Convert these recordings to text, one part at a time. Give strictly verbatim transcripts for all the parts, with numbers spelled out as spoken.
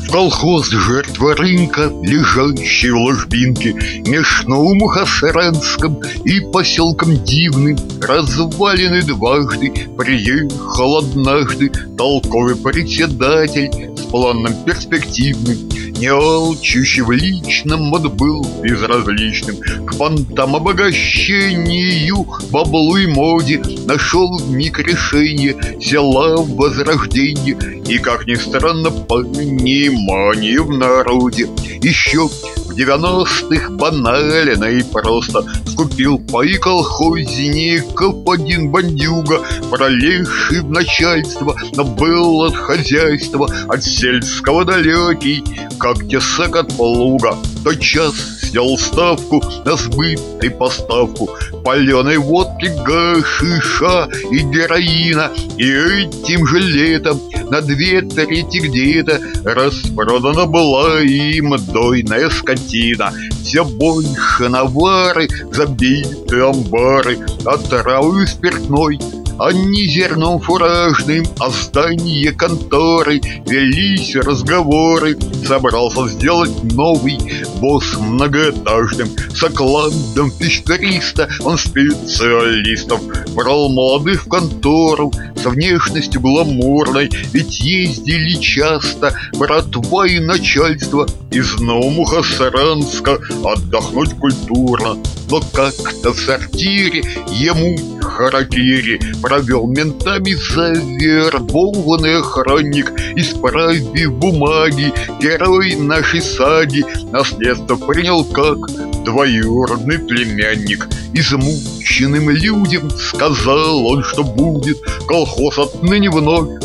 Колхоз жертва рынка, лежащий в ложбинке меж Новым Хасранском и поселком Дивным. Развалины дважды приехал однажды толковый председатель с планом перспективным. Не алчущий в личном, отбыл безразличным к понтам обогащению, баблу и моде. Нашел вмиг решение, села в возрождение и, как ни странно, понимание в народе. Еще в девяностых банально и просто скупил паи колхозников один бандюга, пролезший в начальство, но был от хозяйства, от сельского далекий, как тесак от плуга. Тотчас снял ставку на сбыт и поставку паленой водки, гашиша и героина. И этим же летом на две трети где-то распродана была им дойная скотина. Все больше навары, забиты амбары, отравы спиртной, а не зерном фуражным, а здание конторы. Велись разговоры, собрался сделать новый босс многоэтажным. С окладом тысяч триста он специалистов брал молодых в контору с внешностью гламурной, ведь ездили часто братва и начальство из Нового Хасранска отдохнуть культурно. Но как-то в сортире ему харакири провел ментами завербованный охранник. Исправив бумаги, герой нашей саги наследство принял как двоюродный племянник. Измученным людям сказал он, что будет колхоз отныне вновь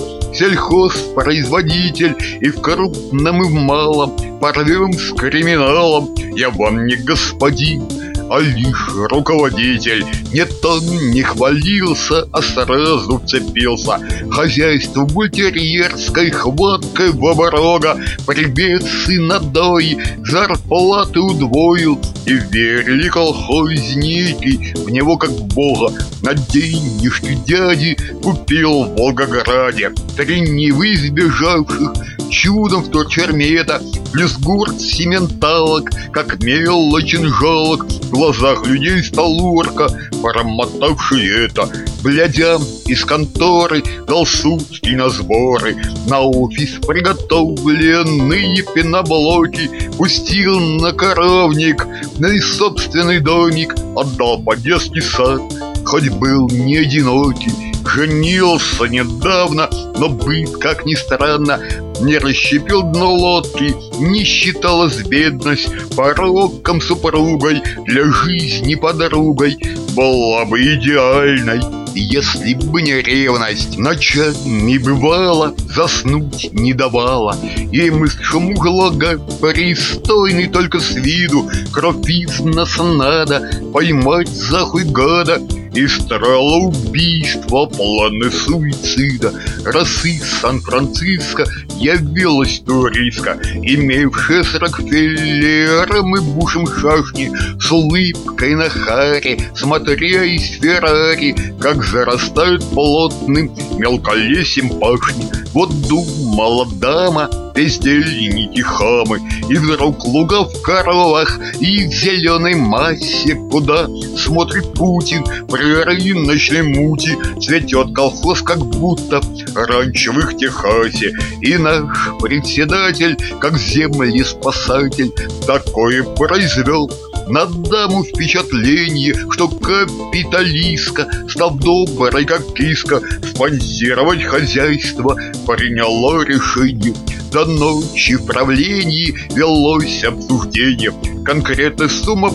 сельхозпроизводитель, и в крупном, и в малом порвем с криминалом. Я вам не господин, а лишь руководитель. Нет, он не хвалился, а сразу вцепился. Хозяйство бультерьерской хваткой в оборога. Привет, сын, отдай, зарплаты удвоил. И верили колхозники в него как в бога. На денежки дяди купил в Волгограде три Нивы избежавших чудом в турчермета, плюс гурт сементалок, как мелочен жалок. В глазах людей сталурка, промотавший это. Глядя из конторы, дал сутки на сборы. На офис приготовленные пеноблоки пустил на коровник, на и собственный домик отдал под детский сад. Хоть был не одинокий, женился недавно, но быт, как ни странно, не расщепил дно лодки, не считалась бедность пороком супругой, для жизни подругой была бы идеальной. Если бы не ревность, ночами бывало, заснуть не давала. И мысль, что мужлага пристойный только с виду, кровь из носа надо поймать за хуй гада. И строила убийство, планы суицида. Раз из Сан-Франциско явилась туристка, имевшая с Рокфеллером и Бушем шашни, с улыбкой на харе, смотря из Феррари, как зарастают плотным мелколесьем пашни. Вот думала дама, бездельники хамы, и вдруг луга в коровах и в зеленой массе, куда смотрит Путин при рыночной мути. Цветет колхоз, как будто раньше в их Техасе, и наш председатель, как землеспасатель, такое произвел на даму впечатление, что капиталистка, став доброй, как киска, спонсировать хозяйство приняла решение. До ночи в правлении велось обсуждение. Конкретная сумма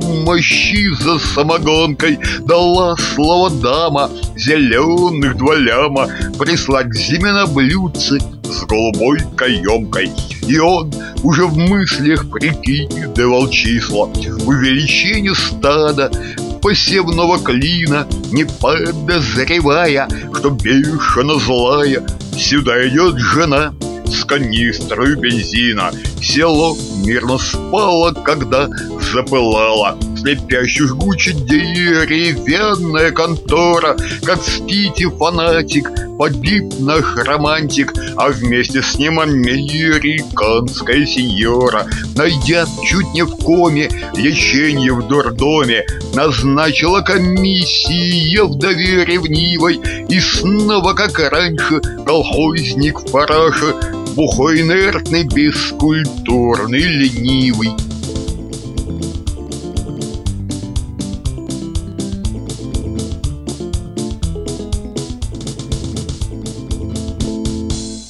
помощи за самогонкой дала слово дама, зеленых два ляма прислать к зиме на блюдце с голубой каемкой. И он уже в мыслях прикидывал числа увеличение стада посевного клина, не подозревая, что бешено злая сюда идет жена с канистрой бензина. Село мирно спало, когда запылала Слепящую жгучая деревянная контора. Как в Спите фанатик, погиб наш романтик, а вместе с ним американская сеньора. Найдя чуть не в коме лечение в дурдоме, назначила комиссия вдове ревнивой. И снова, как раньше, колхозник в параше, бухой, инертный, бескультурный, ленивый.